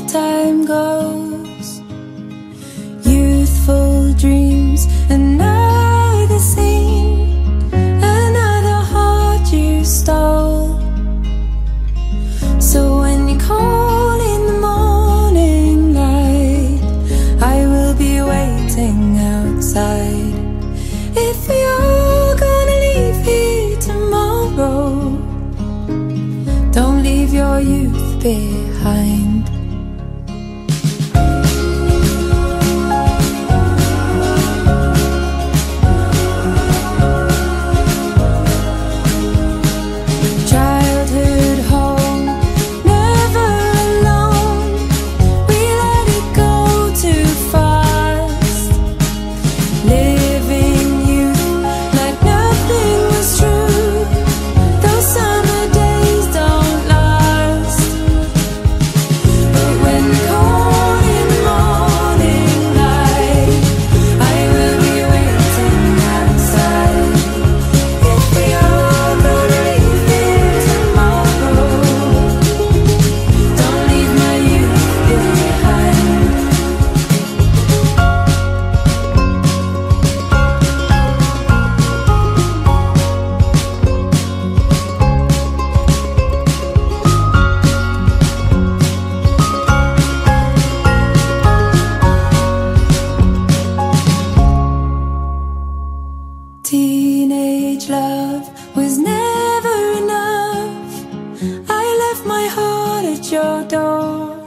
time goes. Youthful dreams, another scene, another heart you stole. So when you call in the morning light, I will be waiting outside. If you're gonna leave here tomorrow, don't leave your youth behind. Teenage love was never enough. I left my heart at your door.